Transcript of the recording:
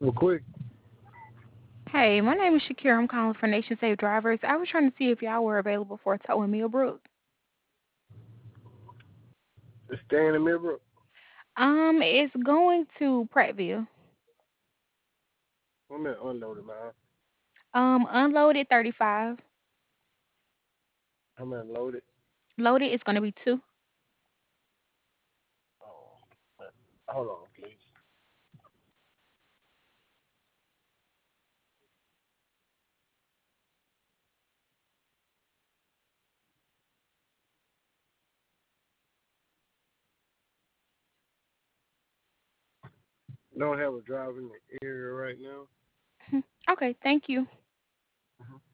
Well, quick. Hey, my name is Shakira. I'm calling for Nation Safe Drivers. I was trying to see if y'all were available for a tow in Millbrook. Just stay in the mirror. It's going to Prattville. I'm at unloaded, man. Unloaded 35. I'm at loaded. Loaded is going to be 2. Oh, hold on, please. Don't have a driver in the area right now. Okay, thank you. Mhm.